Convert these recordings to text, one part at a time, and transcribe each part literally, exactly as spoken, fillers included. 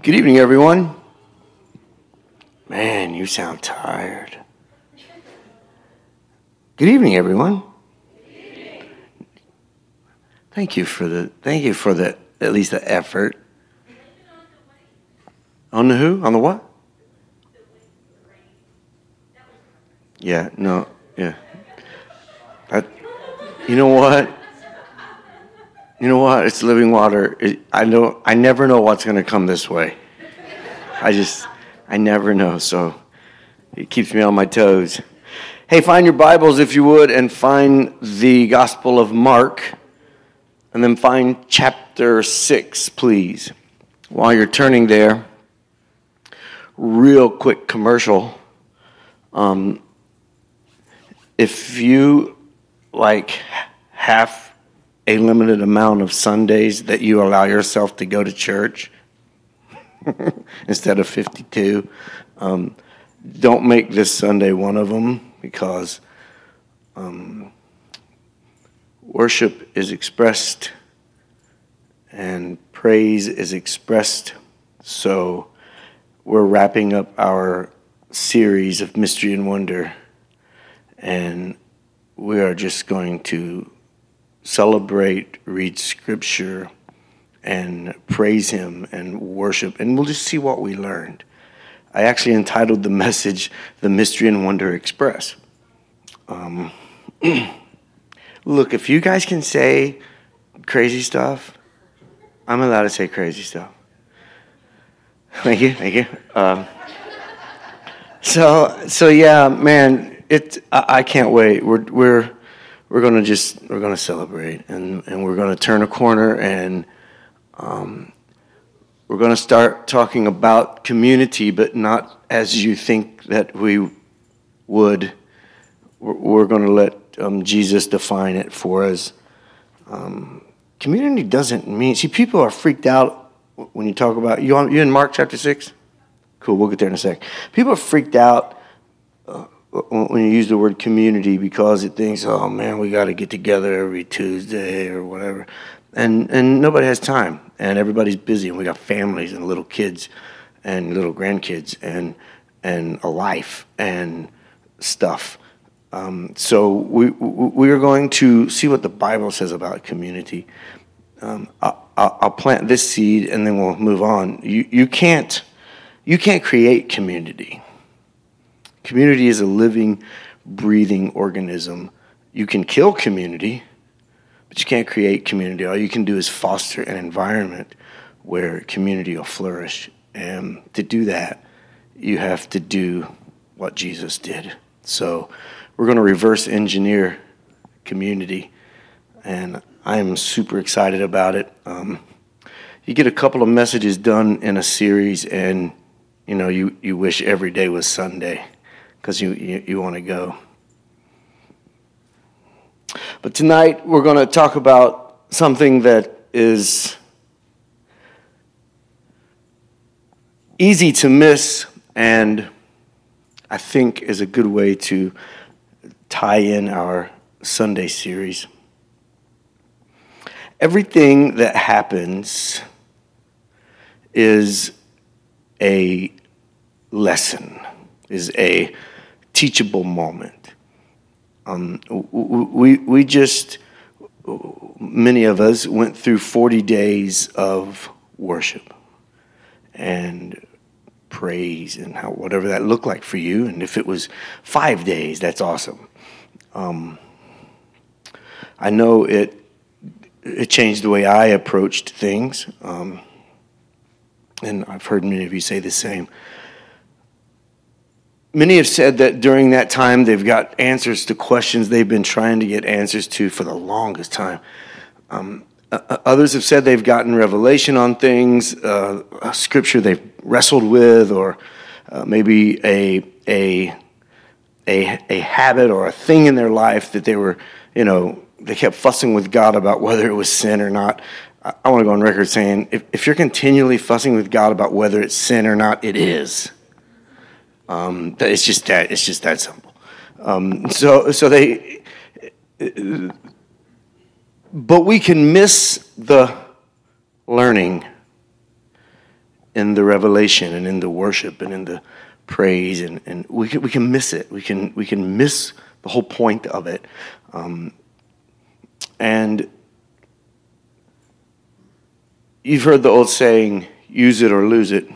Good evening, everyone. Man, you sound tired. Good evening, everyone. Thank you for the thank you for the at least the effort. On the who? On the what? Yeah, no, yeah. I, you know what? You know what? It's living water. It, I know. I never know what's going to come this way. I just, I never know. So it keeps me on my toes. Hey, find your Bibles if you would, and find the Gospel of Mark, and then find chapter six, please. While you're turning there, real quick commercial. Um, if you like half a limited amount of Sundays that you allow yourself to go to church instead of fifty-two. Um, don't make this Sunday one of them, because um, worship is expressed and praise is expressed. So we're wrapping up our series of Mystery and Wonder, and we are just going to celebrate, read scripture, and praise him and worship, and we'll just see what we learned. I actually entitled the message, The Mystery and Wonder Express. Um, look, if you guys can say crazy stuff, I'm allowed to say crazy stuff. Thank you, thank you. Um, so, so yeah, man, it. I, I can't wait. We're we're we're gonna just we're gonna celebrate, and, and we're gonna turn a corner, and um, we're gonna start talking about community, but not as you think that we would. We're, we're gonna let um, Jesus define it for us. Um, community doesn't mean. See, people are freaked out when you talk about you. You in Mark chapter six? Cool. We'll get there in a sec. People are freaked out Uh, when you use the word community, because it thinks, oh man, we got to get together every Tuesday or whatever, and and nobody has time, and everybody's busy, and we got families and little kids and little grandkids and and a life and stuff. Um, so we we are going to see what the Bible says about community. Um, I'll, I'll plant this seed, and then we'll move on. You you can't you can't create community. Community is a living, breathing organism. You can kill community, but you can't create community. All you can do is foster an environment where community will flourish. And to do that, you have to do what Jesus did. So we're going to reverse engineer community, and I am super excited about it. Um, you get a couple of messages done in a series, and you know you, you wish every day was Sunday, because you, you, you want to go. But tonight we're going to talk about something that is easy to miss, and I think is a good way to tie in our Sunday series. Everything that happens is a lesson, is a teachable moment. Um, we we just, many of us went through forty days of worship and praise, and how whatever that looked like for you. And if it was five days, that's awesome. Um, I know it it changed the way I approached things, um, and I've heard many of you say the same. Many have said that during that time they've got answers to questions they've been trying to get answers to for the longest time. Um, uh, others have said they've gotten revelation on things, uh, a scripture they've wrestled with, or uh, maybe a a a a habit or a thing in their life that they were, you know, they kept fussing with God about whether it was sin or not. I, I want to go on record saying, if, if you're continually fussing with God about whether it's sin or not, it is. Um, it's just that it's just that simple. Um, so so they, but we can miss the learning in the revelation and in the worship and in the praise, and, and we can we can miss it. We can we can miss the whole point of it. Um, and you've heard the old saying, use it or lose it.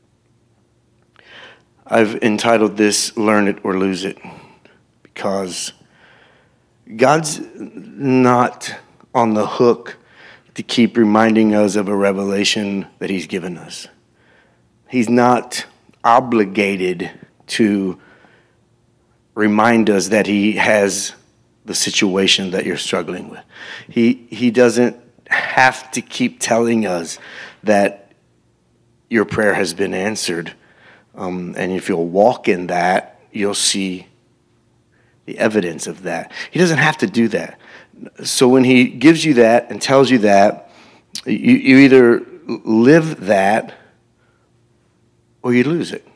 I've entitled this, Learn It or Lose It, because God's not on the hook to keep reminding us of a revelation that he's given us. He's not obligated to remind us that he has the situation that you're struggling with. He he doesn't have to keep telling us that your prayer has been answered. Um, and if you'll walk in that, you'll see the evidence of that. He doesn't have to do that. So when he gives you that and tells you that, you, you either live that or you lose it.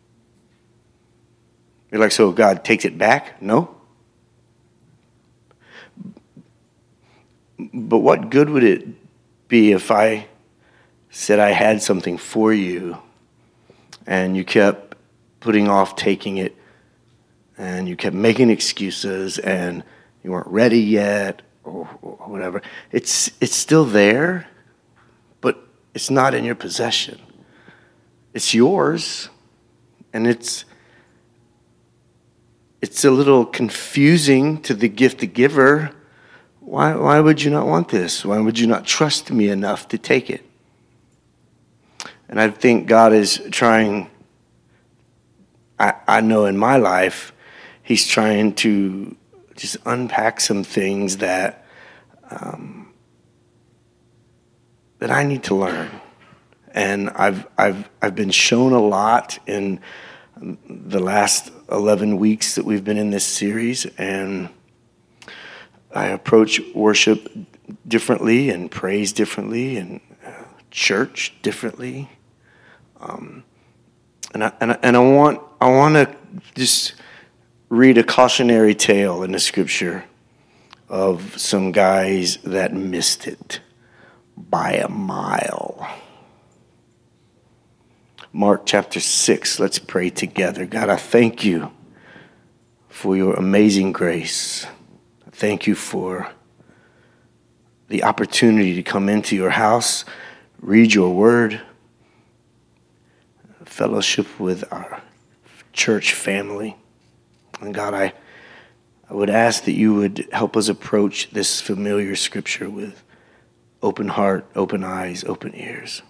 You're like, so God takes it back? No. But what good would it be if I said I had something for you and you kept putting off taking it and you kept making excuses and you weren't ready yet or, or whatever? It's it's still there, but it's not in your possession. It's yours, and it's it's a little confusing to the gift giver. Why why would you not want this? Why would you not trust me enough to take it? And I think God is trying, I, I know in my life, he's trying to just unpack some things that um, that I need to learn. And I've I've I've been shown a lot in the last eleven weeks that we've been in this series, and I approach worship differently and praise differently and uh, church differently. Um, and I and I, and I want I want to just read a cautionary tale in the scripture of some guys that missed it by a mile. Mark chapter six, let's pray together. God, I thank you for your amazing grace. I thank you for the opportunity to come into your house, read your word, fellowship with our church family. And God, I, I would ask that you would help us approach this familiar scripture with open heart, open eyes, open ears.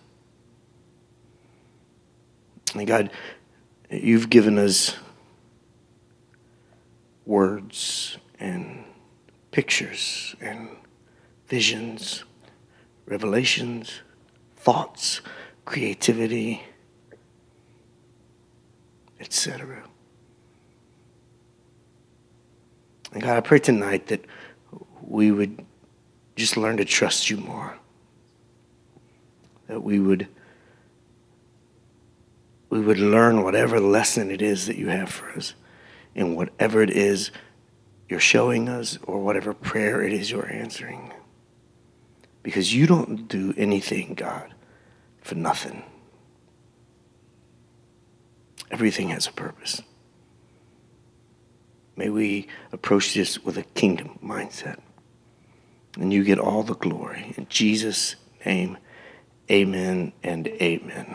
And God, you've given us words and pictures and visions, revelations, thoughts, creativity, et cetera. And God, I pray tonight that we would just learn to trust you more. That we would we would learn whatever lesson it is that you have for us, in whatever it is you're showing us, or whatever prayer it is you're answering. Because you don't do anything, God, for nothing. Everything has a purpose. May we approach this with a kingdom mindset. And you get all the glory. In Jesus' name, amen and amen.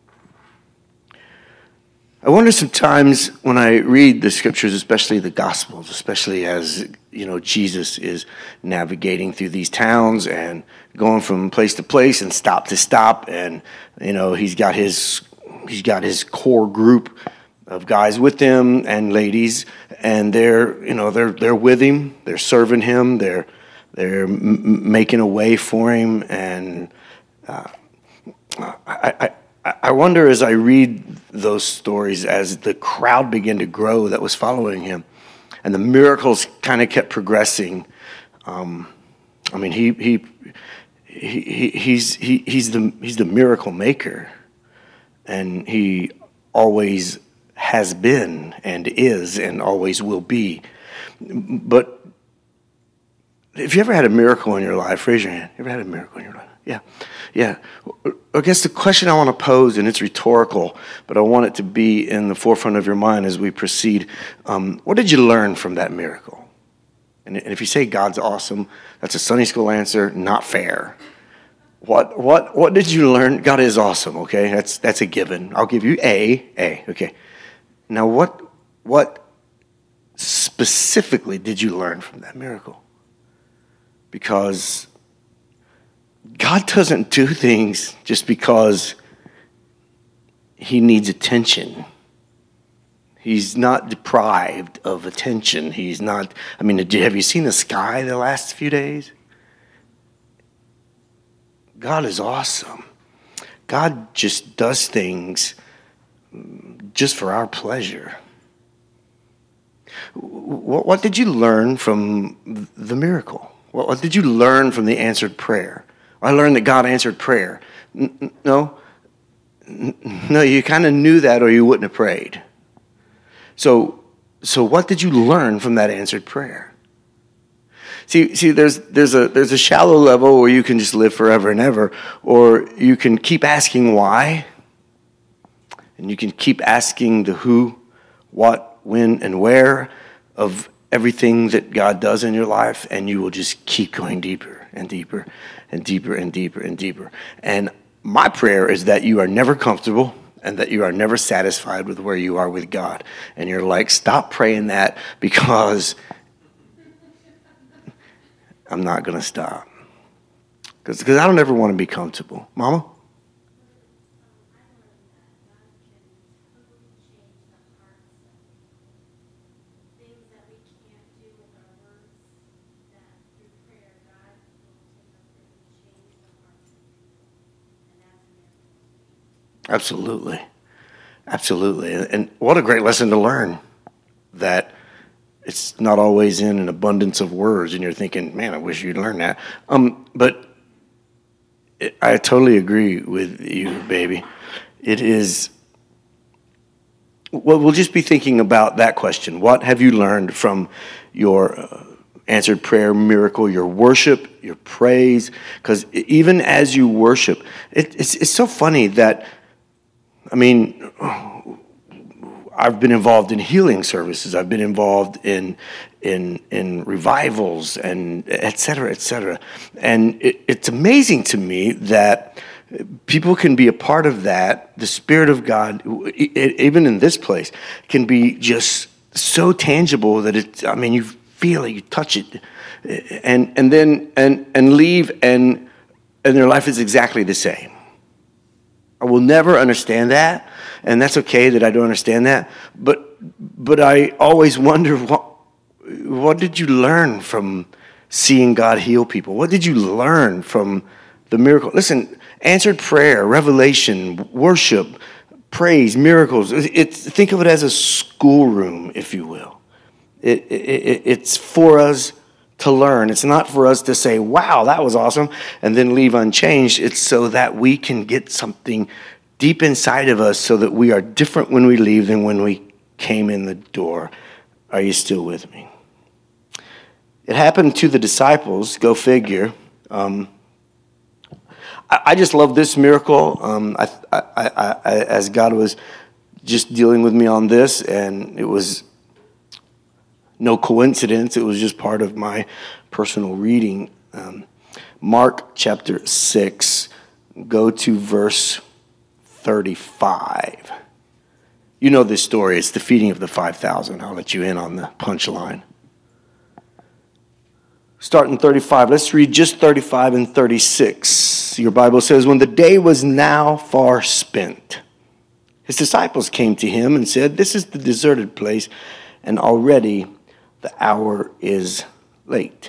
I wonder sometimes when I read the scriptures, especially the Gospels, especially as, you know, Jesus is navigating through these towns and going from place to place and stop to stop, and, you know, he's got his he's got his core group of guys with him and ladies, and they're, you know, they're they're with him, they're serving him, they're they're m- making a way for him, and uh, I. I I wonder as I read those stories, as the crowd began to grow that was following him, and the miracles kind of kept progressing. Um, I mean, he he he he's he, he's the he's the miracle maker, and he always has been and is and always will be. But if you ever had a miracle in your life, raise your hand. You ever had a miracle in your life? Yeah, yeah. I guess the question I want to pose, and it's rhetorical, but I want it to be in the forefront of your mind as we proceed. Um, what did you learn from that miracle? And if you say God's awesome, that's a Sunday school answer, not fair. What what what did you learn? God is awesome, okay? That's that's a given. I'll give you A, A, okay. Now what what specifically did you learn from that miracle? Because God doesn't do things just because he needs attention. He's not deprived of attention. He's not, I mean, have you seen the sky the last few days? God is awesome. God just does things just for our pleasure. What, what did you learn from the miracle? What, what did you learn from the answered prayer? I learned that God answered prayer. N- no, no, you kind of knew that or you wouldn't have prayed. So, so what did you learn from that answered prayer? See, see, there's there's a there's a shallow level where you can just live forever and ever, or you can keep asking why, and you can keep asking the who, what, when, and where of everything that God does in your life, and you will just keep going deeper and deeper and deeper and deeper and deeper. And my prayer is that you are never comfortable and that you are never satisfied with where you are with God. And you're like, stop praying that because I'm not going to stop. Because I don't ever want to be comfortable. Mama? Absolutely. Absolutely. And what a great lesson to learn that it's not always in an abundance of words and you're thinking, man, I wish you'd learn that. Um, but it, I totally agree with you, baby. It is, well, we'll just be thinking about that question. What have you learned from your uh, answered prayer miracle, your worship, your praise? Because even as you worship, it, it's, it's so funny that I mean, I've been involved in healing services. I've been involved in in in revivals and et cetera, et cetera. And it, it's amazing to me that people can be a part of that. The Spirit of God, it, even in this place, can be just so tangible that it. I mean, you feel it, you touch it, and and then and and leave, and and their life is exactly the same. I will never understand that, and that's okay that I don't understand that. But but I always wonder, what what did you learn from seeing God heal people? What did you learn from the miracle? Listen, answered prayer, revelation, worship, praise, miracles. It's, think of it as a schoolroom, if you will. It, it, it's for us to learn. It's not for us to say, wow, that was awesome, and then leave unchanged. It's so that we can get something deep inside of us so that we are different when we leave than when we came in the door. Are you still with me? It happened to the disciples, go figure. Um, I, I just love this miracle. Um, I, I, I, I, as God was just dealing with me on this, and it was no coincidence. It was just part of my personal reading. Um, Mark chapter six, go to verse thirty-five. You know this story. It's the feeding of the five thousand. I'll let you in on the punchline. Starting thirty-five. Let's read just thirty-five and thirty-six. Your Bible says, when the day was now far spent, his disciples came to him and said, this is the deserted place, and already the hour is late.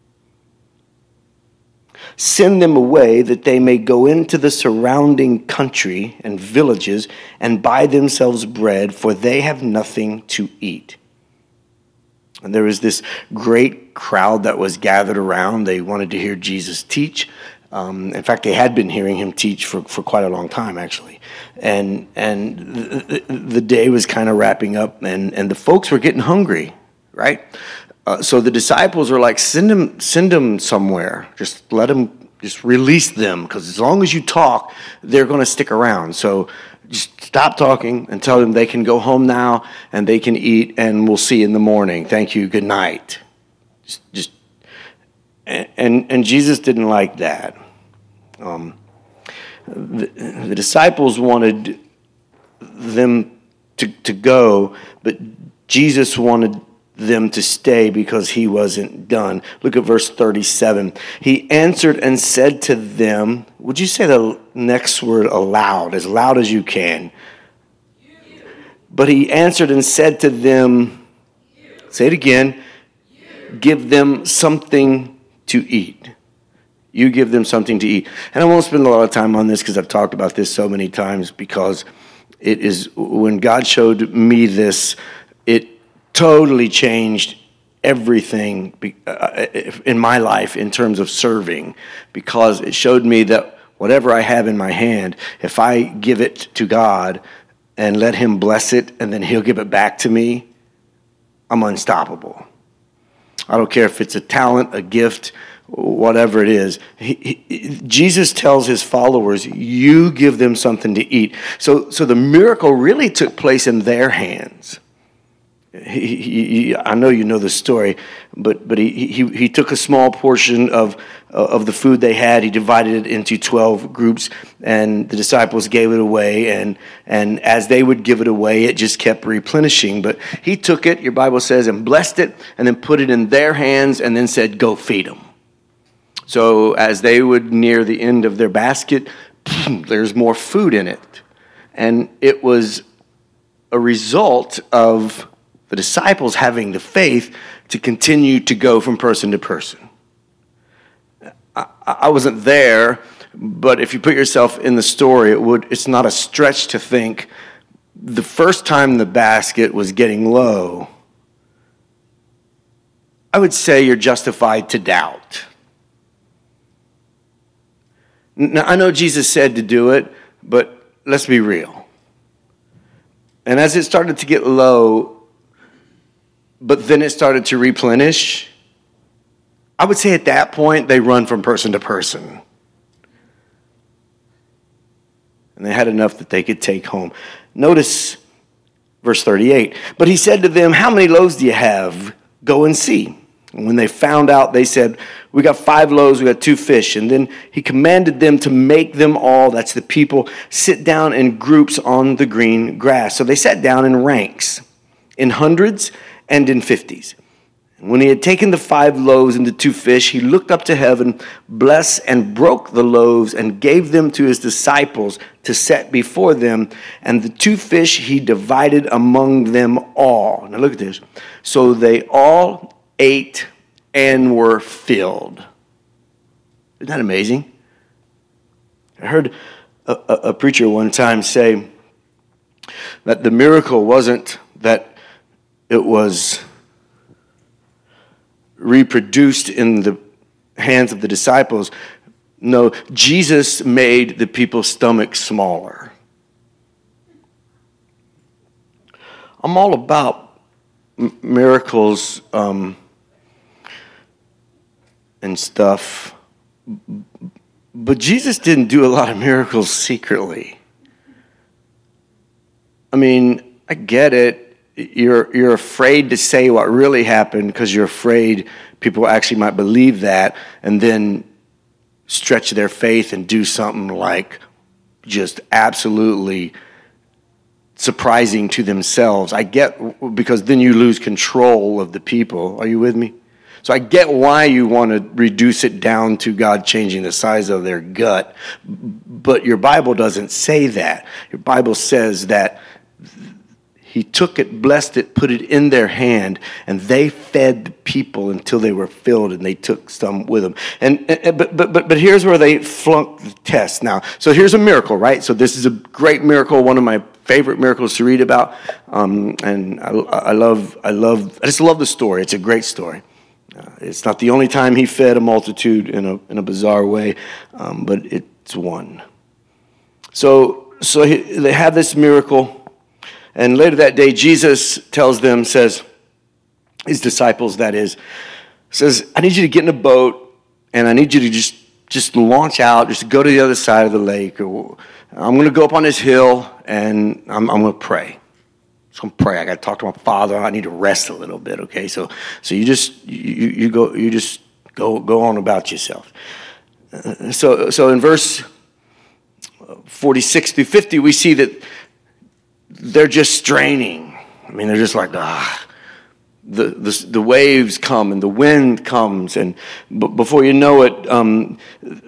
Send them away that they may go into the surrounding country and villages and buy themselves bread, for they have nothing to eat. And there was this great crowd that was gathered around. They wanted to hear Jesus teach. Um, in fact, they had been hearing him teach for, for quite a long time, actually. And and the, the day was kind of wrapping up, and, and the folks were getting hungry. Right? Uh, so the disciples are like, send him, send him somewhere. Just let him just release them, because as long as you talk, they're going to stick around. So just stop talking and tell them they can go home now and they can eat, and we'll see you in the morning. Thank you. Good night. Just, just and and Jesus didn't like that. Um, the, the disciples wanted them to to go, but Jesus wanted them to stay because he wasn't done. Look at verse thirty-seven. He answered and said to them, would you say the next word aloud, as loud as you can? You. But he answered and said to them, you. Say it again, you. Give them something to eat. You give them something to eat. And I won't spend a lot of time on this because I've talked about this so many times, because it is, when God showed me this, it totally changed everything in my life in terms of serving, because it showed me that whatever I have in my hand, if I give it to God and let him bless it and then he'll give it back to me, I'm unstoppable. I don't care if it's a talent, a gift, whatever it is. He, he, Jesus tells his followers, you give them something to eat. So, so the miracle really took place in their hands. He, he, I know you know the story, but but he, he he took a small portion of of the food they had. He divided it into twelve groups, and the disciples gave it away. And and as they would give it away, it just kept replenishing. But he took it, your Bible says, and blessed it, and then put it in their hands, and then said, "Go feed them." So as they would near the end of their basket, there's more food in it, and it was a result of the disciples having the faith to continue to go from person to person. I, I wasn't there, but if you put yourself in the story, it would. It's not a stretch to think the first time the basket was getting low, I would say you're justified to doubt. Now, I know Jesus said to do it, but let's be real. And as it started to get low, but then it started to replenish, I would say at that point, they run from person to person. And they had enough that they could take home. Notice verse thirty-eight. But he said to them, how many loaves do you have? Go and see. And when they found out, they said, we got five loaves, we got two fish. And then he commanded them to make them all, that's the people, sit down in groups on the green grass. So they sat down in ranks, in hundreds and in fifties. And when he had taken the five loaves and the two fish, he looked up to heaven, blessed and broke the loaves and gave them to his disciples to set before them. And the two fish he divided among them all. Now look at this. So they all ate and were filled. Isn't that amazing? I heard a, a, a preacher one time say that the miracle wasn't that it was reproduced in the hands of the disciples. No, Jesus made the people's stomachs smaller. I'm all about m- miracles um, and stuff, but Jesus didn't do a lot of miracles secretly. I mean, I get it. You're you're afraid to say what really happened because you're afraid people actually might believe that and then stretch their faith and do something like just absolutely surprising to themselves. I get, because then you lose control of the people. Are you with me? So I get why you want to reduce it down to God changing the size of their gut, but your Bible doesn't say that. Your Bible says that he took it, blessed it, put it in their hand, and they fed the people until they were filled, and they took some with them. And, and but but but but here's where they flunked the test. Now, so here's a miracle, right? So this is a great miracle, one of my favorite miracles to read about, um, and I, I love I love I just love the story. It's a great story. Uh, it's not the only time he fed a multitude in a in a bizarre way, um, but it's one. So so he, they have this miracle. And later that day, Jesus tells them, says, his disciples, that is, says, I need you to get in a boat, and I need you to just just launch out, just go to the other side of the lake. Or I'm going to go up on this hill, and I'm, I'm going to pray. So I'm pray. I got to talk to my father. I need to rest a little bit. Okay, so so you just you you go you just go go on about yourself. Uh, so so in verse forty-six through fifty, we see that they're just straining. I mean, they're just like ah. The, the the waves come and the wind comes, and b- before you know it, um,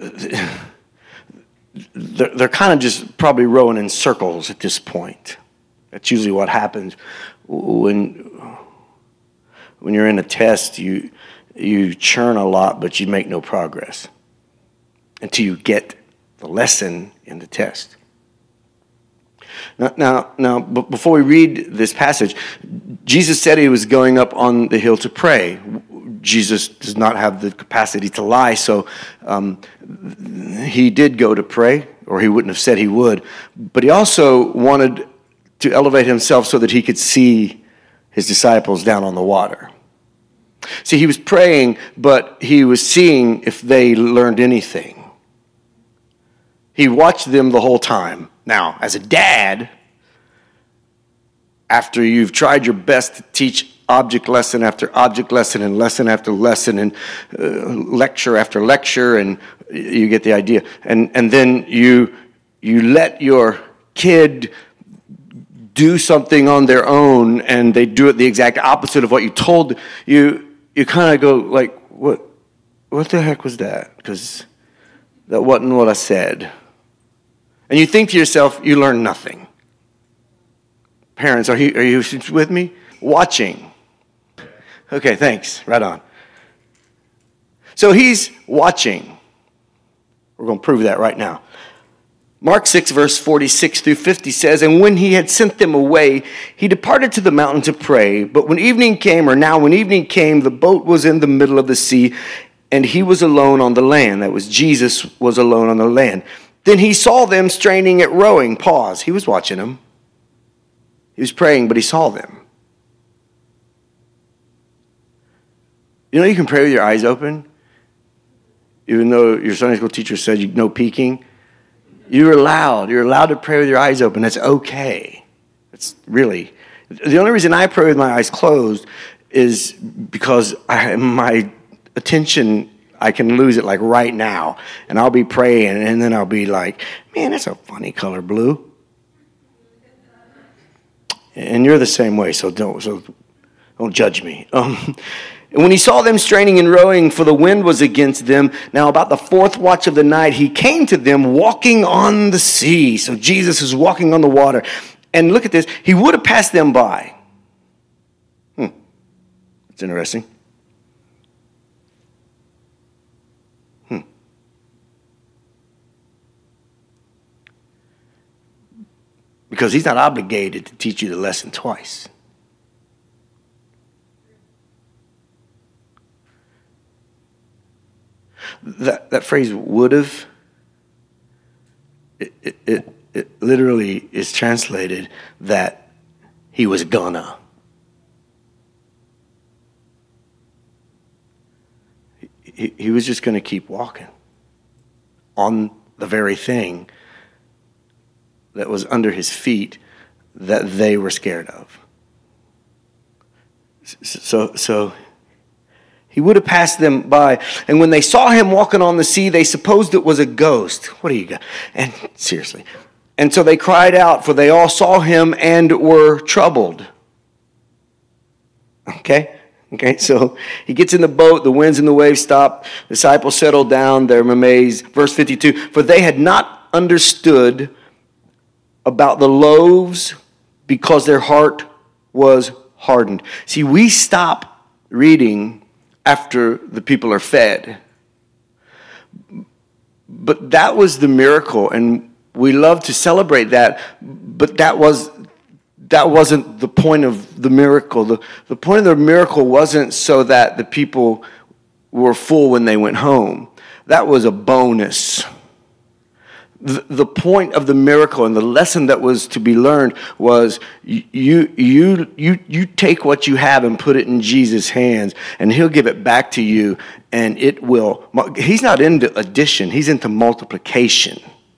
they're, they're kind of just probably rowing in circles at this point. That's usually what happens when when you're in a test. You you churn a lot, but you make no progress until you get the lesson in the test. Now, now, now, before we read this passage, Jesus said he was going up on the hill to pray. Jesus does not have the capacity to lie, so um, he did go to pray, or he wouldn't have said he would. But he also wanted to elevate himself so that he could see his disciples down on the water. See, he was praying, but he was seeing if they learned anything. He watched them the whole time. Now, as a dad, after you've tried your best to teach object lesson after object lesson and lesson after lesson and uh, lecture after lecture, and you get the idea. And and then you you let your kid do something on their own, and they do it the exact opposite of what you told you. You kind of go like, what? What the heck was that? Because that wasn't what I said. And you think to yourself, you learn nothing. Parents, are you, are you with me? Watching. Okay, thanks. Right on. So he's watching. We're going to prove that right now. Mark six, verse forty-six through fifty says, "And when he had sent them away, he departed to the mountain to pray. But when evening came, or now when evening came, the boat was in the middle of the sea, and he was alone on the land." That was Jesus was alone on the land. Then he saw them straining at rowing. Pause. He was watching them. He was praying, but he saw them. You know you can pray with your eyes open? Even though your Sunday school teacher said you no peeking. You're allowed. You're allowed to pray with your eyes open. That's okay. It's really. The only reason I pray with my eyes closed is because I, my attention, I can lose it like right now. And I'll be praying, and then I'll be like, man, that's a funny color blue. And you're the same way, so don't so don't judge me. Um, and when he saw them straining and rowing, for the wind was against them, now about the fourth watch of the night, he came to them walking on the sea. So Jesus is walking on the water. And look at this. He would have passed them by. Hmm. That's interesting. Hmm. Because he's not obligated to teach you the lesson twice. That that phrase would have, it, it, it, it literally is translated that he was gonna. He, he was just going to keep walking on the very thing that was under his feet that they were scared of. So, so he would have passed them by. And when they saw him walking on the sea, they supposed it was a ghost. What do you got? And seriously. And so they cried out, for they all saw him and were troubled. Okay? Okay, so he gets in the boat, the winds and the waves stop. The disciples settle down, they're amazed. Verse fifty-two, for they had not understood about the loaves because their heart was hardened. See, we stop reading after the people are fed. But that was the miracle, and we love to celebrate that, but that was that wasn't the point of the miracle. The, the point of the miracle wasn't so that the people were full when they went home. That was a bonus. The, the point of the miracle and the lesson that was to be learned was you, you, you, you take what you have and put it in Jesus' hands, and he'll give it back to you, and it will. He's not into addition. He's into multiplication.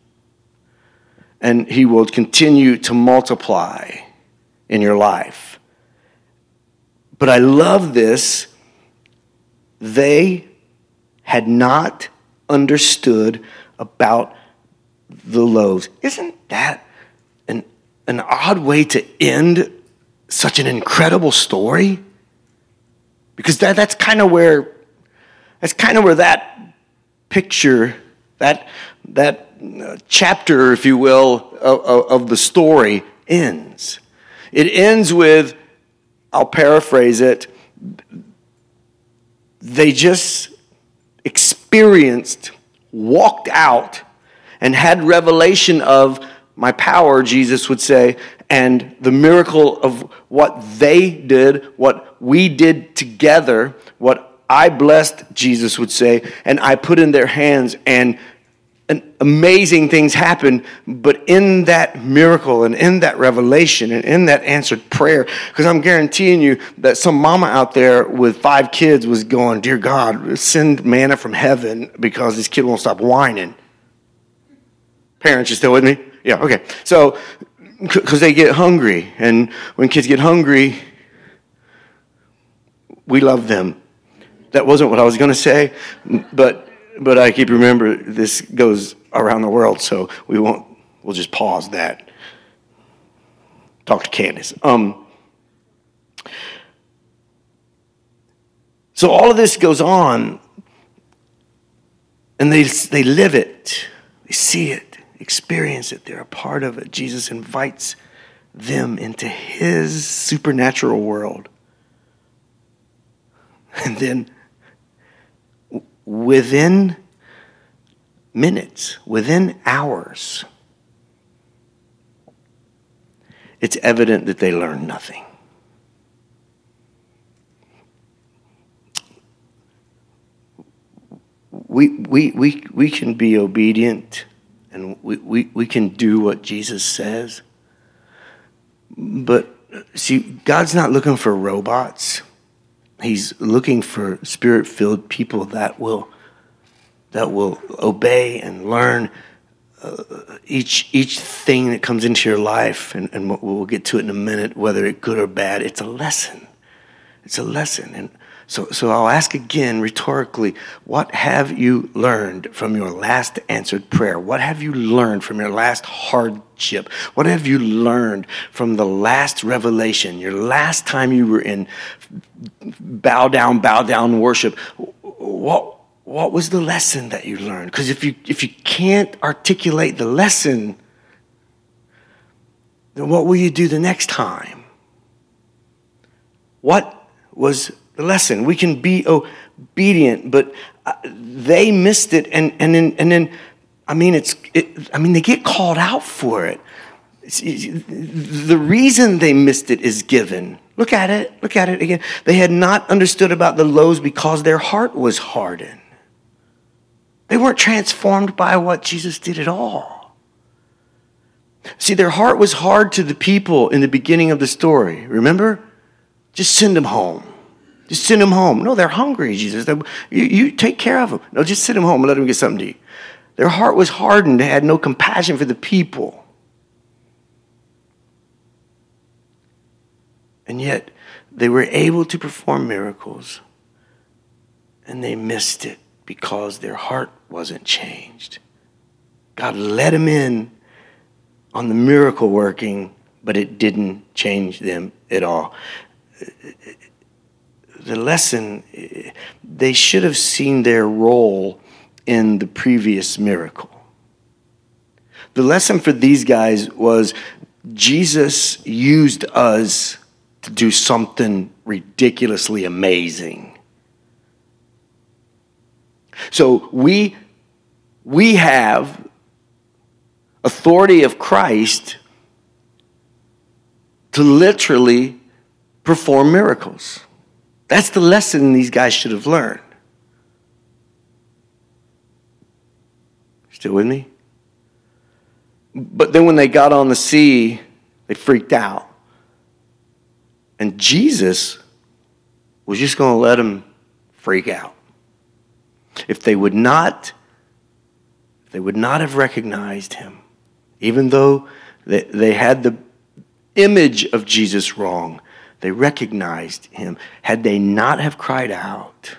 And he will continue to multiply in your life. But I love this. They had not understood about the loaves. Isn't that an, an odd way to end such an incredible story? Because that, that's kind of where that's kind of where that picture, that that uh, chapter, if you will, of, of the story ends. It ends with, I'll paraphrase it, they just experienced, walked out, and had revelation of my power, Jesus would say, and the miracle of what they did, what we did together, what I blessed, Jesus would say, and I put in their hands, and, and amazing things happened. But in that miracle and in that revelation and in that answered prayer, because I'm guaranteeing you that some mama out there with five kids was going, dear God, send manna from heaven because this kid won't stop whining. Parents, you still with me? Yeah, okay. So, because they get hungry, and when kids get hungry, we love them. That wasn't what I was going to say, but but I keep remember this goes around the world, so we won't. We'll just pause that. Talk to Candace. Um. So all of this goes on, and they they live it, they see it. Experience it. They're a part of it. Jesus invites them into his supernatural world. And then within minutes, within hours, it's evident that they learned nothing. We, we, we, we can be obedient. And we, we, we can do what Jesus says. But see, God's not looking for robots. He's looking for spirit-filled people that will that will obey and learn uh, each each thing that comes into your life. And, and we'll get to it in a minute, whether it's good or bad. It's a lesson. It's a lesson. And So, so I'll ask again rhetorically, what have you learned from your last answered prayer? What have you learned from your last hardship? What have you learned from the last revelation, your last time you were in bow down, bow down worship? What, what was the lesson that you learned? Because if you, if you can't articulate the lesson, then what will you do the next time? What was the lesson? We can be obedient, but they missed it, and and then and then, I mean, it's it, I mean they get called out for it. It's, it's, the reason they missed it is given. Look at it. Look at it again. They had not understood about the loaves because their heart was hardened. They weren't transformed by what Jesus did at all. See, their heart was hard to the people in the beginning of the story. Remember? Just send them home. Just send them home. No, they're hungry, Jesus. They're, you, you take care of them. No, just send them home and let them get something to eat. Their heart was hardened. They had no compassion for the people. And yet, they were able to perform miracles. And they missed it because their heart wasn't changed. God let them in on the miracle working, but it didn't change them at all. The lesson, they should have seen their role in the previous miracle. The lesson for these guys was Jesus used us to do something ridiculously amazing. So we, we have authority of Christ to literally perform miracles. That's the lesson these guys should have learned. Still with me? But then when they got on the sea, they freaked out. And Jesus was just going to let them freak out. If they would not, if they would not have recognized him, even though they, they had the image of Jesus wrong, they recognized him. Had they not have cried out,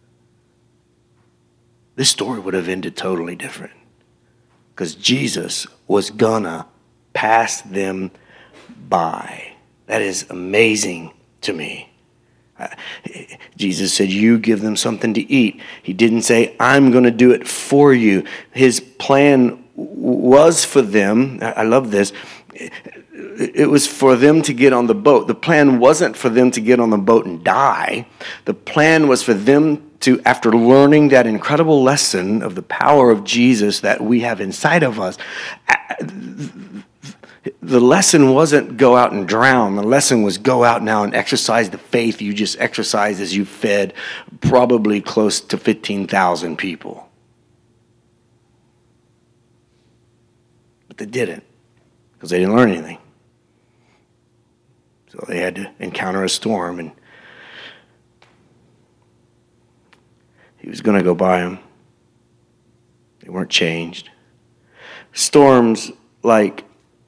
this story would have ended totally different. Because Jesus was gonna pass them by. That is amazing to me. Uh, Jesus said, you give them something to eat. He didn't say, I'm going to do it for you. His plan was for them. I love this. It was for them to get on the boat. The plan wasn't for them to get on the boat and die. The plan was for them to, after learning that incredible lesson of the power of Jesus that we have inside of us, the lesson wasn't go out and drown. The lesson was go out now and exercise the faith you just exercised as you fed probably close to fifteen thousand people. But they didn't, because they didn't learn anything. So they had to encounter a storm, and he was going to go by them. They weren't changed. Storms like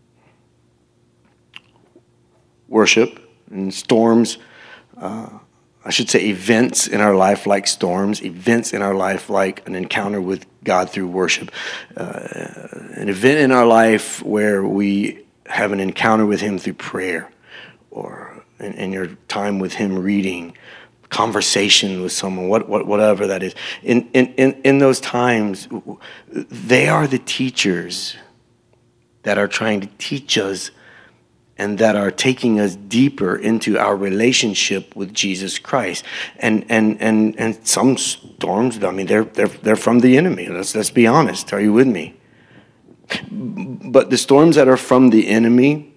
worship and storms, uh, I should say events in our life like storms, events in our life like an encounter with God through worship, uh, an event in our life where we have an encounter with him through prayer, or in, in your time with him reading, conversation with someone, what, what, whatever that is. In, in, in, in those times, they are the teachers that are trying to teach us and that are taking us deeper into our relationship with Jesus Christ. And and and and some storms, I mean, they're they're they're from the enemy. Let's let's be honest. Are you with me? But the storms that are from the enemy,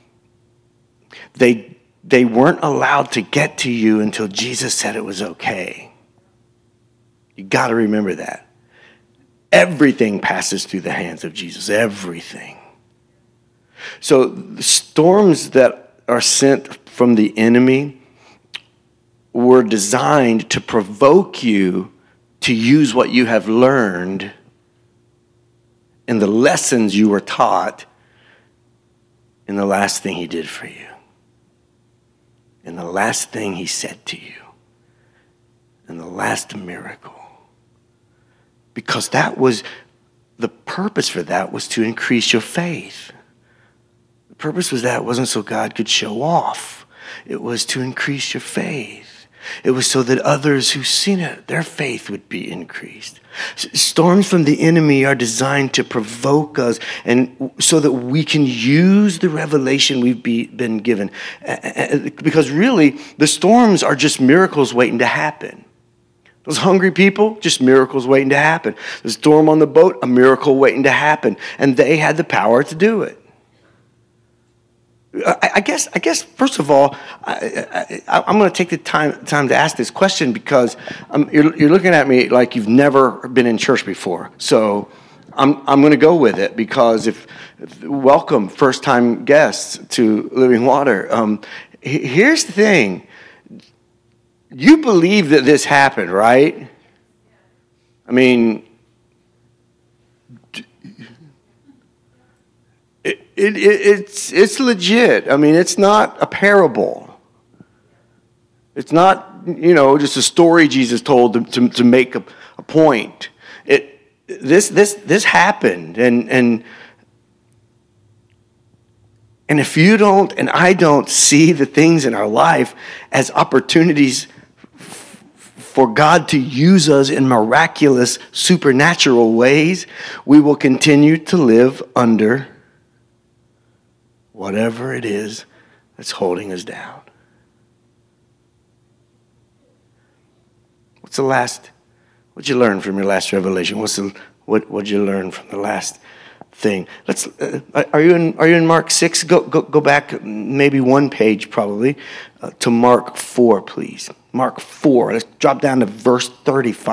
they they weren't allowed to get to you until Jesus said it was okay. You got to remember that. Everything passes through the hands of Jesus. Everything. So the storms that are sent from the enemy were designed to provoke you to use what you have learned and the lessons you were taught in the last thing he did for you, in the last thing he said to you, in the last miracle. Because that was, the purpose for that was to increase your faith. The purpose was that it wasn't so God could show off. It was to increase your faith. It was so that others who've seen it, their faith would be increased. Storms from the enemy are designed to provoke us, and so that we can use the revelation we've be, been given. Because really, the storms are just miracles waiting to happen. Those hungry people, just miracles waiting to happen. The storm on the boat, a miracle waiting to happen. And they had the power to do it. I guess, I guess. First of all, I, I, I'm going to take the time time to ask this question because um, you're, you're looking at me like you've never been in church before. So I'm I'm going to go with it because if, if welcome first time guests to Living Water. Um, here's the thing: you believe that this happened, right? I mean. It, it, it's it's legit. I mean, it's not a parable. It's not, you know, just a story Jesus told to, to, to make a, a point. It this this this happened, and and and if you don't and I don't see the things in our life as opportunities f- for God to use us in miraculous, supernatural ways, we will continue to live under whatever it is that's holding us down. What's the last, what'd you learn from your last revelation? What's the, what, what'd you learn from the last thing? Let's, uh, are you in, are you in Mark six? Go, go, go back maybe one page probably uh, to Mark four, please. Mark four, let's drop down to verse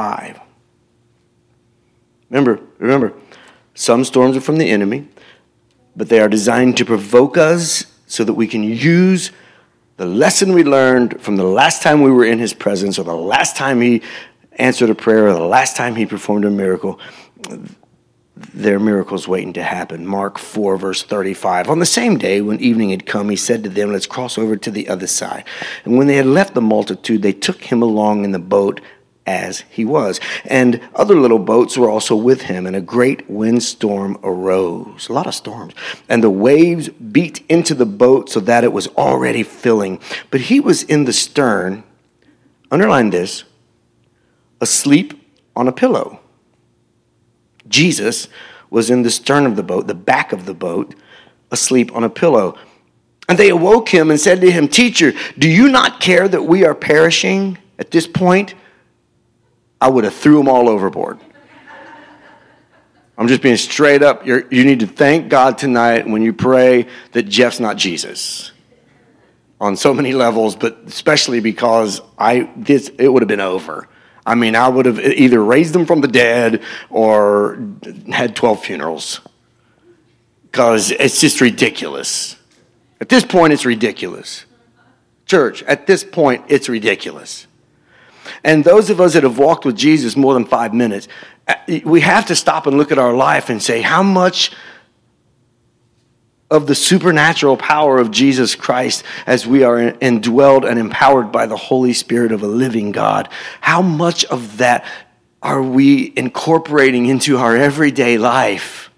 thirty-five. Remember, remember, some storms are from the enemy. but they are designed to provoke us so that we can use the lesson we learned from the last time we were in his presence, or the last time he answered a prayer, or the last time he performed a miracle. There are miracles waiting to happen. Mark four, verse thirty-five. On the same day, when evening had come, he said to them, let's cross over to the other side. And when they had left the multitude, they took him along in the boat as he was. And other little boats were also with him, and a great windstorm arose. A lot of storms. And the waves beat into the boat so that it was already filling. But he was in the stern, underline this, asleep on a pillow. Jesus was in the stern of the boat, the back of the boat, asleep on a pillow. And they awoke him and said to him, Teacher, do you not care that we are perishing? At this point, I would have threw them all overboard. I'm just being straight up. You're, you need to thank God tonight when you pray that Jeff's not Jesus. On so many levels, but especially because I this it would have been over. I mean, I would have either raised them from the dead or had twelve funerals. Because it's just ridiculous. At this point, it's ridiculous. Church, at this point, it's ridiculous. And those of us that have walked with Jesus more than five minutes, we have to stop and look at our life and say, how much of the supernatural power of Jesus Christ, as we are indwelled and empowered by the Holy Spirit of a living God, how much of that are we incorporating into our everyday life?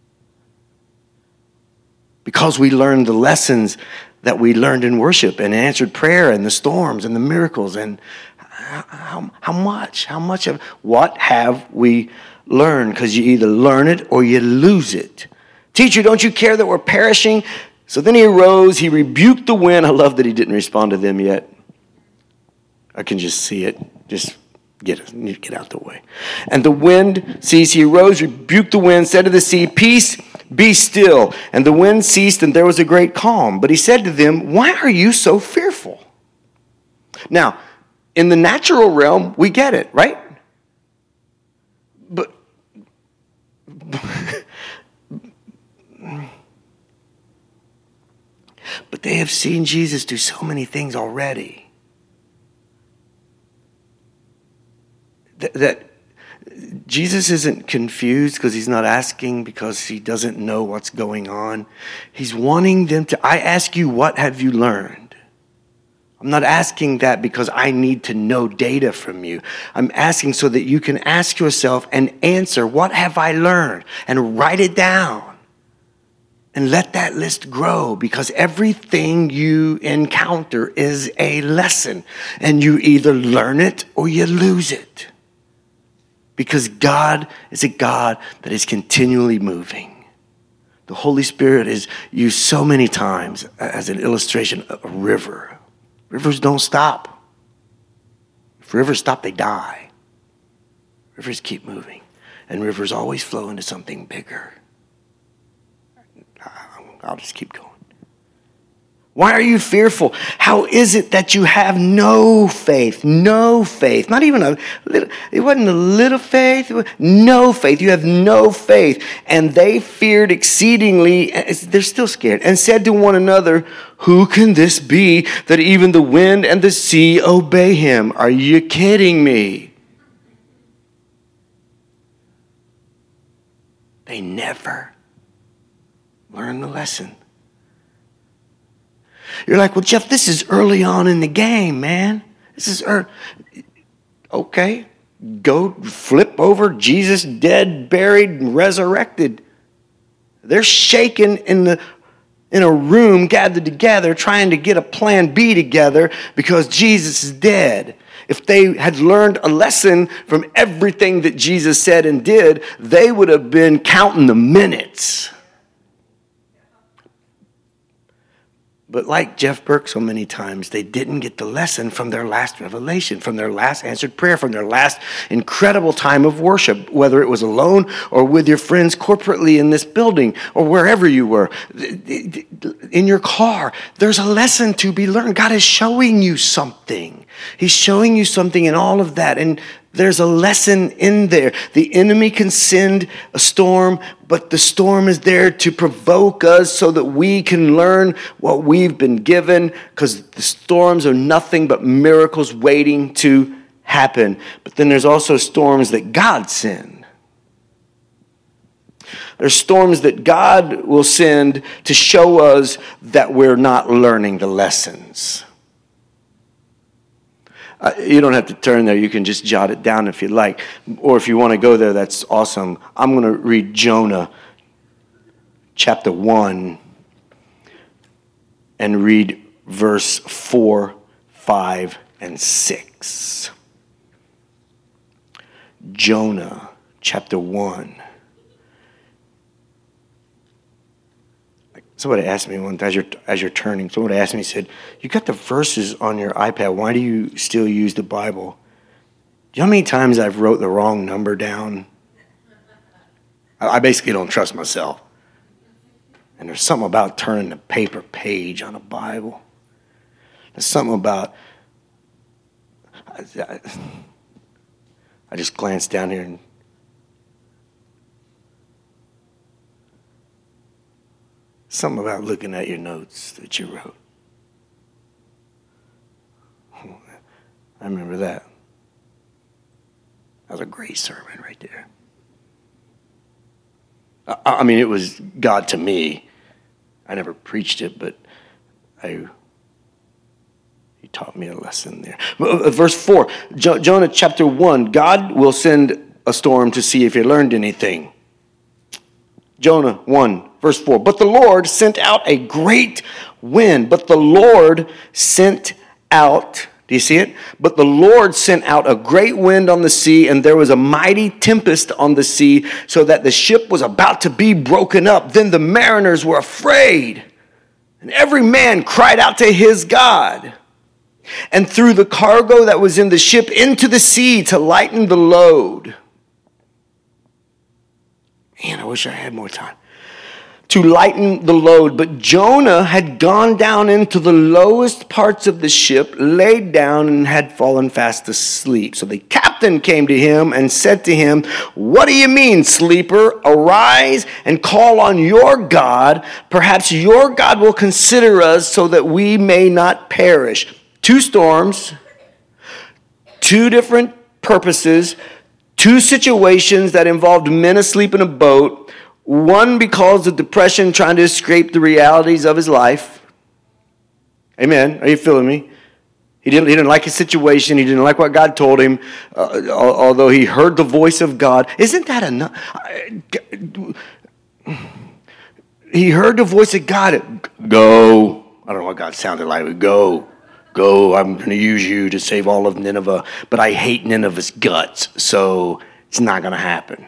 Because we learned the lessons that we learned in worship and answered prayer and the storms and the miracles. And how, how much? How much of what have we learned? Because you either learn it or you lose it. Teacher, don't you care that we're perishing? So then he arose, he rebuked the wind. I love that he didn't respond to them yet. I can just see it. Just get it, get out the way. And the wind ceased. He arose, rebuked the wind, said to the sea, Peace, be still. And the wind ceased, and there was a great calm. But he said to them, Why are you so fearful? Now, in the natural realm, we get it, right? But... But they have seen Jesus do so many things already. That, that Jesus isn't confused because he's not asking because he doesn't know what's going on. He's wanting them to, I ask you, what have you learned? I'm not asking that because I need to know data from you. I'm asking so that you can ask yourself and answer, what have I learned? And write it down. And let that list grow, because everything you encounter is a lesson. And you either learn it or you lose it. Because God is a God that is continually moving. The Holy Spirit is used so many times as an illustration of a river. Rivers don't stop. If rivers stop, they die. Rivers keep moving. And rivers always flow into something bigger. I'll just keep going. Why are you fearful? How is it that you have no faith? No faith. Not even a little, it wasn't a little faith. It was no faith. You have no faith. And they feared exceedingly. They're still scared. And said to one another, Who can this be that even the wind and the sea obey him? Are you kidding me? They never learn the lesson. You're like, well, Jeff, this is early on in the game, man. This is early. Okay, go flip over Jesus dead, buried, resurrected. They're shaking in the in a room gathered together trying to get a plan B together because Jesus is dead. If they had learned a lesson from everything that Jesus said and did, they would have been counting the minutes. But like Jeff Burke so many times, they didn't get the lesson from their last revelation, from their last answered prayer, from their last incredible time of worship, whether it was alone or with your friends corporately in this building or wherever you were, in your car. There's a lesson to be learned. God is showing you something. He's showing you something in all of that. And there's a lesson in there. The enemy can send a storm, but the storm is there to provoke us so that we can learn what we've been given, because the storms are nothing but miracles waiting to happen. But then there's also storms that God sends. There's storms that God will send to show us that we're not learning the lessons. Uh, you don't have to turn there. You can just jot it down if you like. Or if you want to go there, that's awesome. I'm going to read Jonah chapter one and read verse four, five, and six. Jonah chapter one. Somebody asked me one as you're as you're turning. Somebody asked me, he said, "You got the verses on your iPad. Why do you still use the Bible?" Do you know how many times I've wrote the wrong number down? I basically don't trust myself. And there's something about turning the paper page on a Bible. There's something about. I, I just glanced down here and. Something about looking at your notes that you wrote. I remember that. That was a great sermon right there. I, I mean, it was God to me. I never preached it, but I. He taught me a lesson there. Verse four, jo- Jonah chapter one. God will send a storm to see if you learned anything. Jonah one, verse four. But the Lord sent out a great wind. But the Lord sent out, do you see it? But the Lord sent out a great wind on the sea, and there was a mighty tempest on the sea, so that the ship was about to be broken up. Then the mariners were afraid, and every man cried out to his God, and threw the cargo that was in the ship into the sea to lighten the load. Man, I wish I had more time. To lighten the load. But Jonah had gone down into the lowest parts of the ship, laid down, and had fallen fast asleep. So the captain came to him and said to him, "What do you mean, sleeper? Arise and call on your God. Perhaps your God will consider us so that we may not perish." Two storms, two different purposes, two situations that involved men asleep in a boat, one because of depression trying to escape the realities of his life. Amen. Are you feeling me? He didn't, he didn't like his situation. He didn't like what God told him, uh, although he heard the voice of God. Isn't that enough? He heard the voice of God. Go. I don't know what God sounded like. Go. Go, I'm going to use you to save all of Nineveh, but I hate Nineveh's guts, so it's not going to happen.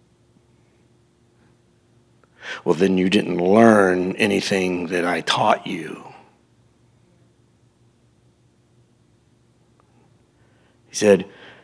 Well, then you didn't learn anything that I taught you. He said,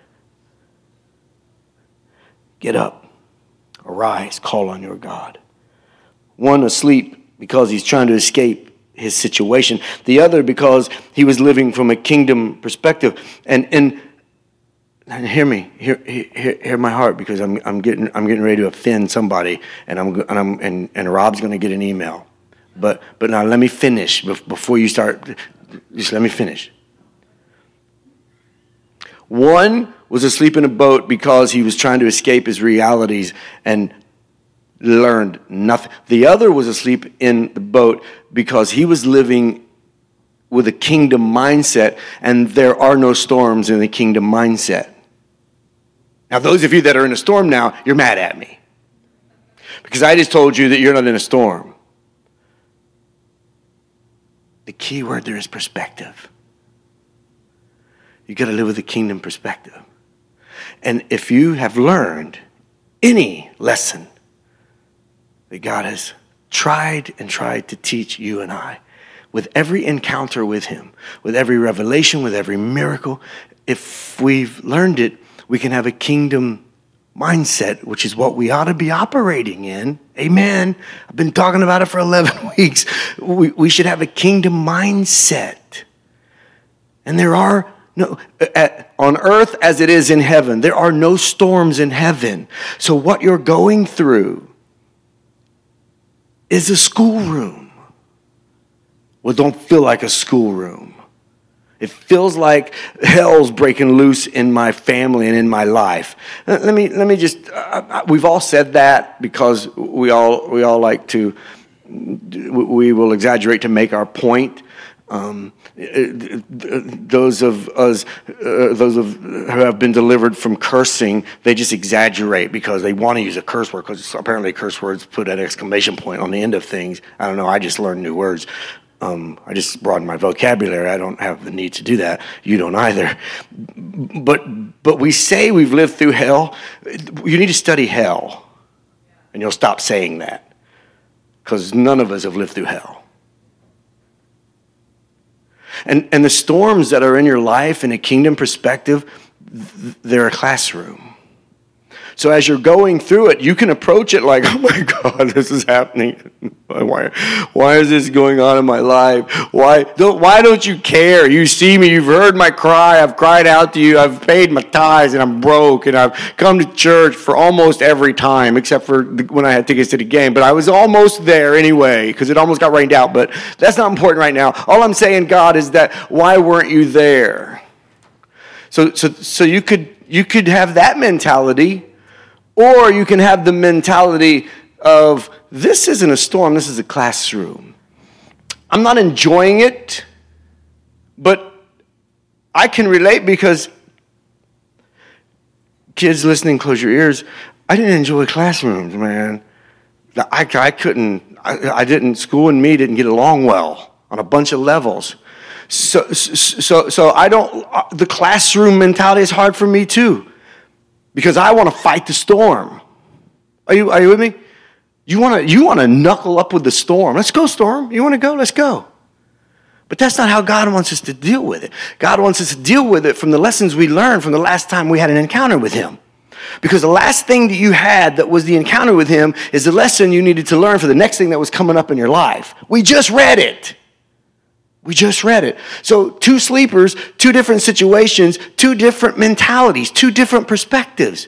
"Get up, arise, call on your God." One asleep because he's trying to escape his situation. The other because he was living from a kingdom perspective. And and, and hear me, hear, hear hear my heart, because I'm I'm getting I'm getting ready to offend somebody, and I'm and I'm and, and Rob's going to get an email. But but now let me finish before you start. Just let me finish. One was asleep in a boat because he was trying to escape his realities and learned nothing. The other was asleep in the boat because he was living with a kingdom mindset, and there are no storms in the kingdom mindset. Now, those of you that are in a storm now, you're mad at me, because I just told you that you're not in a storm. The key word there is perspective. You got to live with a kingdom perspective. And if you have learned any lesson that God has tried and tried to teach you and I, with every encounter with him, with every revelation, with every miracle, if we've learned it, we can have a kingdom mindset, which is what we ought to be operating in. Amen. I've been talking about it for eleven weeks. We, we should have a kingdom mindset. And there are No, at, on earth as it is in heaven. There are no storms in heaven. So what you're going through is a schoolroom. Well, don't feel like a schoolroom. It feels like hell's breaking loose in my family and in my life. Let me let me just. Uh, we've all said that because we all we all like to. We will exaggerate to make our point. Um, those of us, uh, those of who have been delivered from cursing, they just exaggerate because they want to use a curse word because apparently curse words put an exclamation point on the end of things. I don't know. I just learned new words. Um, I just broadened my vocabulary. I don't have the need to do that. You don't either. But but we say we've lived through hell. You need to study hell, and you'll stop saying that because none of us have lived through hell. And and the storms that are in your life in a kingdom perspective, they're a classroom. So as you're going through it, you can approach it like, oh my God, this is happening. Why, why is this going on in my life? Why don't, why don't you care? You see me, you've heard my cry. I've cried out to you. I've paid my tithes and I'm broke. And I've come to church for almost every time, except for the, when I had tickets to the game. But I was almost there anyway, because it almost got rained out. But that's not important right now. All I'm saying, God, is that why weren't you there? So, so, so you could you could have that mentality. Or you can have the mentality of, this isn't a storm, this is a classroom. I'm not enjoying it, but I can relate because, kids listening, close your ears, I didn't enjoy classrooms, man. I, I couldn't, I, I didn't, school and me didn't get along well on a bunch of levels. So, so, so I don't, the classroom mentality is hard for me too. Because I want to fight the storm. Are you, are you with me? You want to you want to knuckle up with the storm. Let's go, storm. You want to go? Let's go. But that's not how God wants us to deal with it. God wants us to deal with it from the lessons we learned from the last time we had an encounter with him. Because the last thing that you had that was the encounter with him is the lesson you needed to learn for the next thing that was coming up in your life. We just read it. We just read it. So two sleepers, two different situations, two different mentalities, two different perspectives.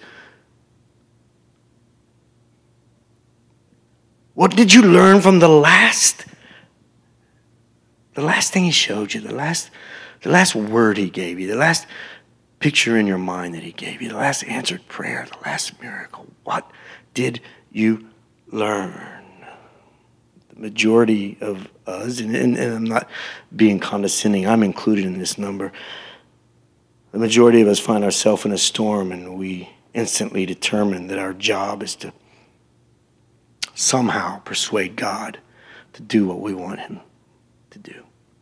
What did you learn from the last? The last thing he showed you, the last, the last word he gave you, the last picture in your mind that he gave you, the last answered prayer, the last miracle. What did you learn? The majority of us, and, and, and I'm not being condescending, I'm included in this number. The majority of us find ourselves in a storm and we instantly determine that our job is to somehow persuade God to do what we want him to do.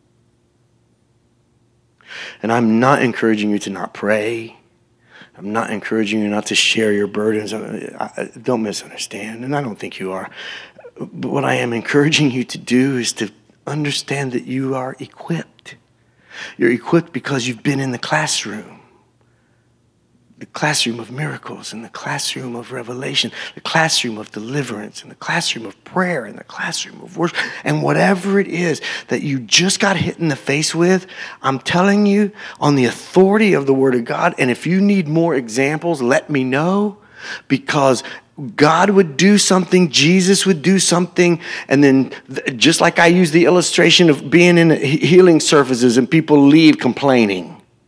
And I'm not encouraging you to not pray. I'm not encouraging you not to share your burdens. I, I, don't misunderstand, and I don't think you are. But what I am encouraging you to do is to understand that you are equipped. You're equipped because you've been in the classroom. The classroom of miracles and the classroom of revelation, the classroom of deliverance and the classroom of prayer and the classroom of worship. And whatever it is that you just got hit in the face with, I'm telling you on the authority of the Word of God. And if you need more examples, let me know, because God would do something, Jesus would do something, and then just like I use the illustration of being in healing services and people leave complaining.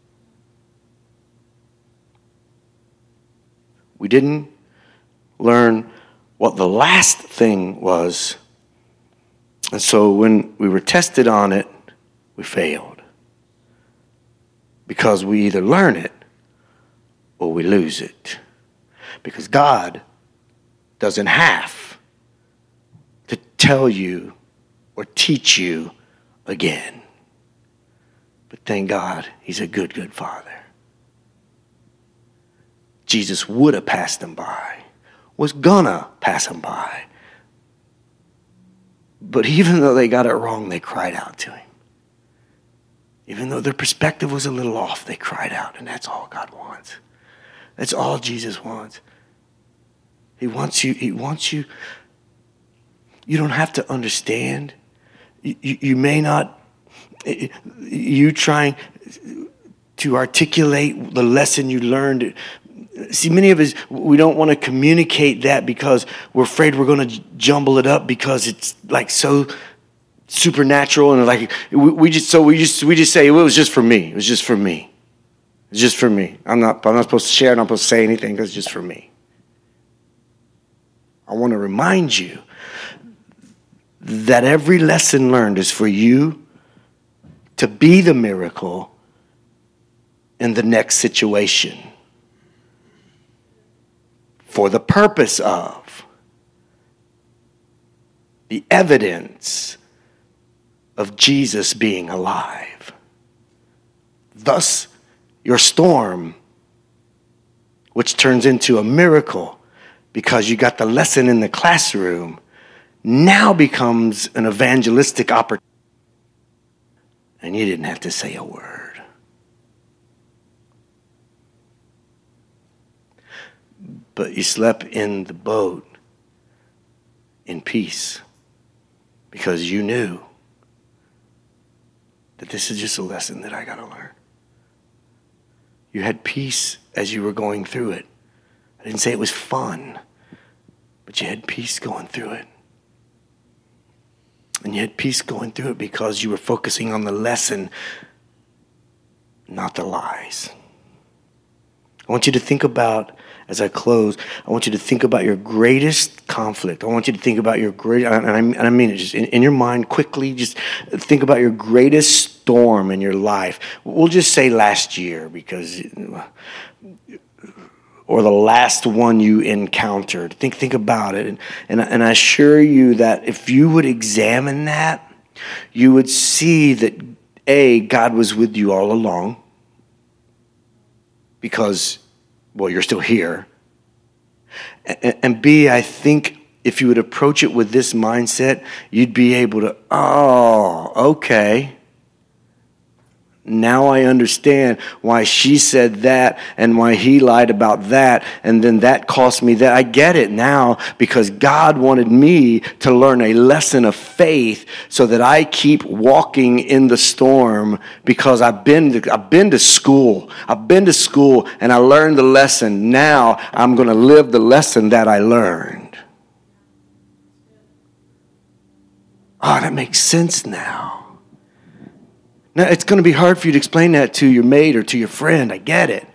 We didn't learn what the last thing was. And so when we were tested on it, we failed. Because we either learn it or we lose it. Because God doesn't have to tell you or teach you again. But thank God, he's a good, good Father. Jesus would have passed them by, was gonna pass them by. But even though they got it wrong, they cried out to him. Even though their perspective was a little off, they cried out, and that's all God wants. That's all Jesus wants. He wants you, he wants you, you don't have to understand. You, you, you may not, you trying, to articulate the lesson you learned. See, many of us, we don't want to communicate that because we're afraid we're going to jumble it up because it's like so supernatural, and like we, we just so we just we just say, well, it was just for me. It was just for me. It's just for me. I'm not I'm not supposed to share. I'm not supposed to say anything because it's just for me. I want to remind you that every lesson learned is for you to be the miracle in the next situation, for the purpose of the evidence of Jesus being alive. Thus, your storm, which turns into a miracle because you got the lesson in the classroom, now becomes an evangelistic opportunity. And you didn't have to say a word. But you slept in the boat in peace because you knew that this is just a lesson that I got to learn. You had peace as you were going through it. I didn't say it was fun, but you had peace going through it. And you had peace going through it because you were focusing on the lesson, not the lies. I want you to think about, as I close, I want you to think about your greatest conflict. I want you to think about your great, and I, and I mean it, just in, in your mind, quickly, just think about your greatest storm in your life. We'll just say last year, because, or the last one you encountered. Think think about it. And, and, and I assure you that if you would examine that, you would see that, A, God was with you all along, because, well, you're still here. And, and B, I think if you would approach it with this mindset, you'd be able to, oh, okay. Now I understand why she said that and why he lied about that, and then that cost me that. I get it now because God wanted me to learn a lesson of faith so that I keep walking in the storm, because I've been to, I've been to school. I've been to school and I learned the lesson. Now I'm going to live the lesson that I learned. Oh, that makes sense now. Now, it's going to be hard for you to explain that to your mate or to your friend. I get it.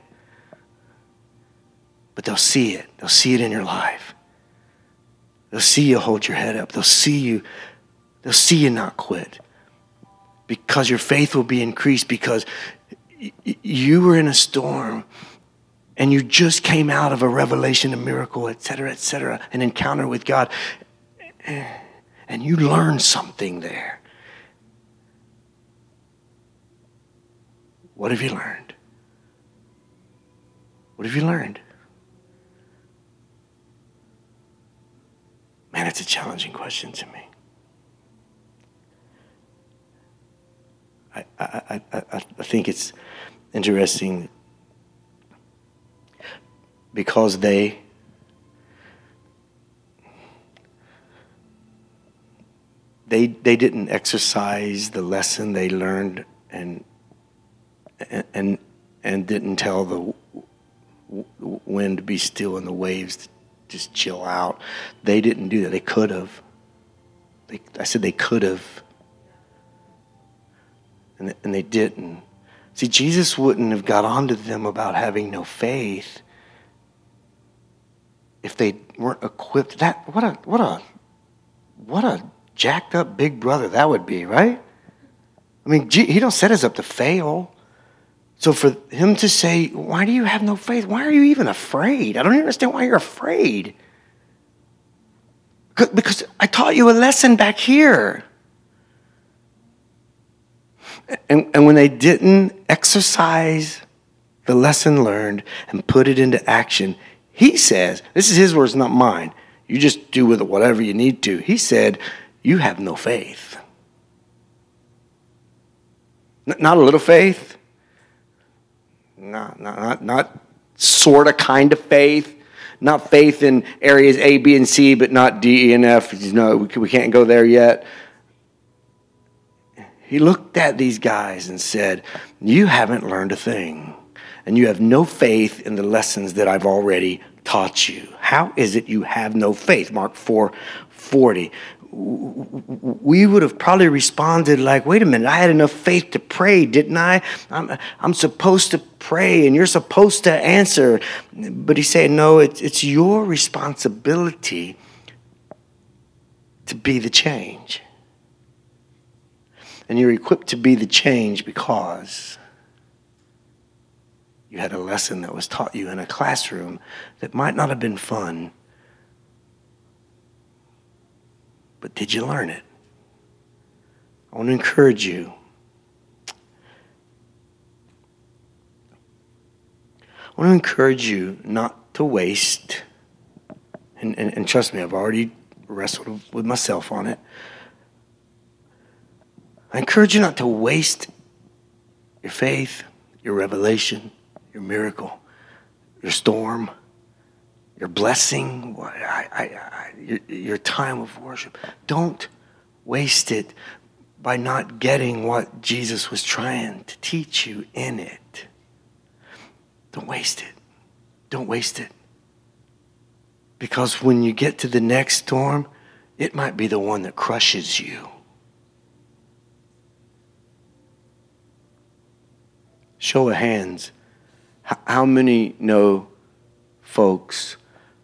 But they'll see it. They'll see it in your life. They'll see you hold your head up. They'll see you, they'll see you not quit. Because your faith will be increased, because y- you were in a storm and you just came out of a revelation, a miracle, et cetera, et cetera, an encounter with God. And you learned something there. What have you learned? What have you learned? Man, it's a challenging question to me. I, I, I, I think it's interesting because they they they didn't exercise the lesson they learned and and and didn't tell the wind to be still and the waves to just chill out. They didn't do that. They could have. They, I said they could have. And, and they didn't. See, Jesus wouldn't have got on to them about having no faith if they weren't equipped. That what a what a what a jacked up big brother that would be, right? I mean, he don't set us up to fail. So for him to say, why do you have no faith? Why are you even afraid? I don't even understand why you're afraid. Because I taught you a lesson back here. And, and when they didn't exercise the lesson learned and put it into action, he says, this is his words, not mine. You just do with it whatever you need to. He said, you have no faith. N- not a little faith. Not, not, not, not sort of kind of faith. Not faith in areas A, B, and C, but not D, E, and F. You know, we, we can't go there yet. He looked at these guys and said, you haven't learned a thing, and you have no faith in the lessons that I've already taught you. How is it you have no faith? Mark four forty. We would have probably responded like, wait a minute, I had enough faith to pray, didn't I? I'm, I'm supposed to pray and you're supposed to answer. But he said, no, it's, it's your responsibility to be the change. And you're equipped to be the change because you had a lesson that was taught you in a classroom that might not have been fun. But did you learn it? I want to encourage you. I want to encourage you not to waste, and, and, and trust me, I've already wrestled with myself on it. I encourage you not to waste your faith, your revelation, your miracle, your storm, your blessing, I, I, I, your, your time of worship. Don't waste it by not getting what Jesus was trying to teach you in it. Don't waste it. Don't waste it. Because when you get to the next storm, it might be the one that crushes you. Show of hands. How many know folks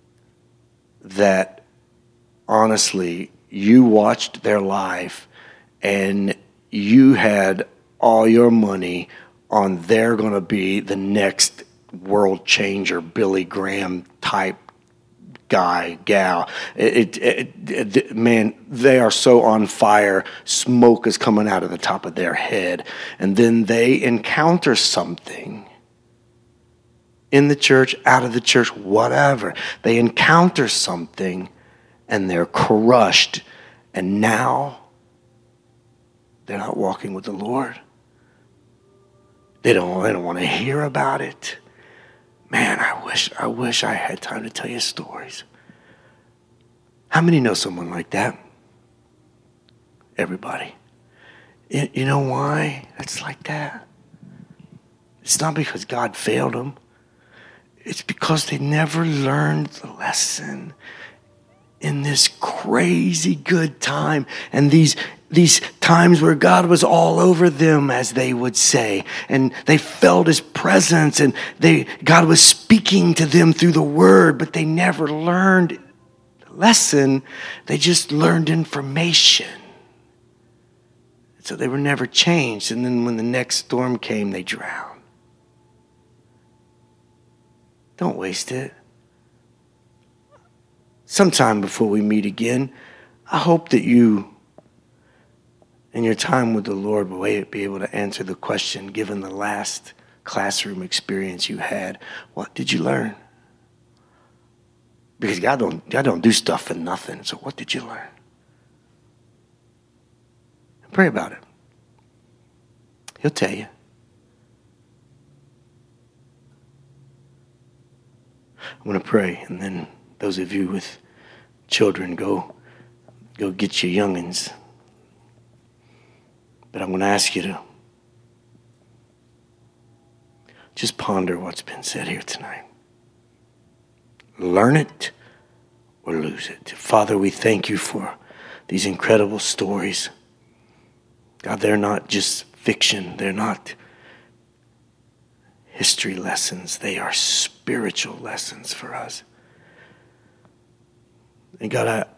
that honestly you watched their life and you had all your money on they're going to be the next world changer, Billy Graham type guy, gal. It, it, it, it, man, they are so on fire. Smoke is coming out of the top of their head. And then they encounter something in the church, out of the church, whatever. They encounter something and they're crushed. And now they're not walking with the Lord. They don't, they don't want to hear about it. Man, I wish, I wish I had time to tell you stories. How many know someone like that? Everybody. You, you know why it's like that? It's not because God failed them. It's because they never learned the lesson in this crazy good time and these these times where God was all over them, as they would say, and they felt his presence and they God was speaking to them through the word, but they never learned the lesson. They just learned information. So they were never changed, and then when the next storm came, they drowned. Don't waste it. Sometime before we meet again, I hope that you, in your time with the Lord, will be able to answer the question, given the last classroom experience you had, what did you learn? Because God don't, God don't do stuff for nothing. So what did you learn? And pray about it. He'll tell you. I'm going to pray, and then those of you with children, go go get your youngins. But I'm going to ask you to just ponder what's been said here tonight. Learn it or lose it. Father, we thank you for these incredible stories. God, they're not just fiction. They're not history lessons. They are spiritual lessons for us. And God, I,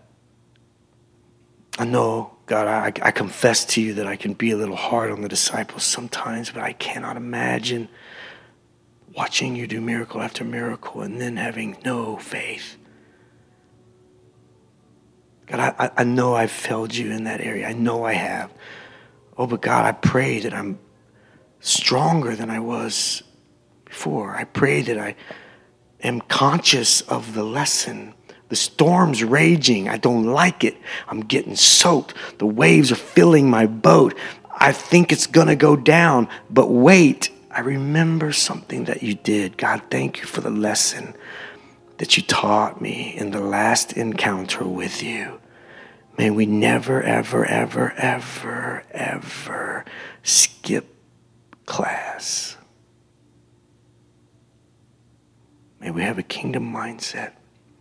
I know, God, I, I confess to you that I can be a little hard on the disciples sometimes, but I cannot imagine watching you do miracle after miracle and then having no faith. God, I, I know I've failed you in that area. I know I have. Oh, but God, I pray that I'm stronger than I was before. I pray that I am conscious of the lesson. The storm's raging. I don't like it. I'm getting soaked. The waves are filling my boat. I think it's going to go down. But wait, I remember something that you did. God, thank you for the lesson that you taught me in the last encounter with you. May we never, ever, ever, ever, ever skip class. May we have a kingdom mindset.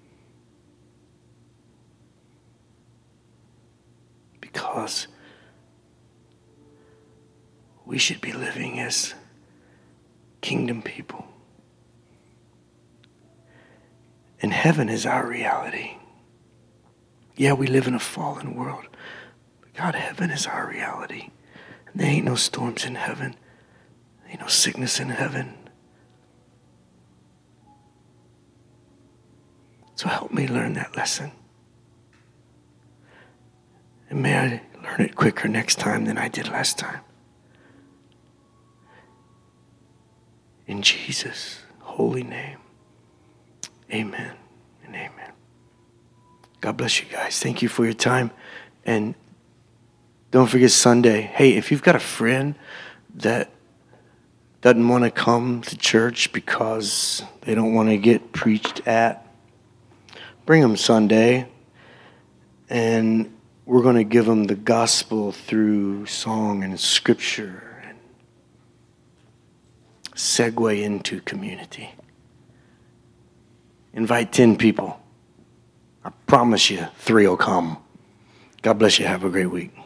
Because we should be living as kingdom people. And heaven is our reality. Yeah, we live in a fallen world. But God, heaven is our reality. And there ain't no storms in heaven. There ain't no sickness in heaven. So help me learn that lesson. And may I learn it quicker next time than I did last time. In Jesus' holy name, amen and amen. God bless you guys. Thank you for your time. And don't forget Sunday. Hey, if you've got a friend that doesn't want to come to church because they don't want to get preached at, bring them Sunday. And we're going to give them the gospel through song and scripture. Segue into community. Invite ten people. I promise you, three will come. God bless you. Have a great week.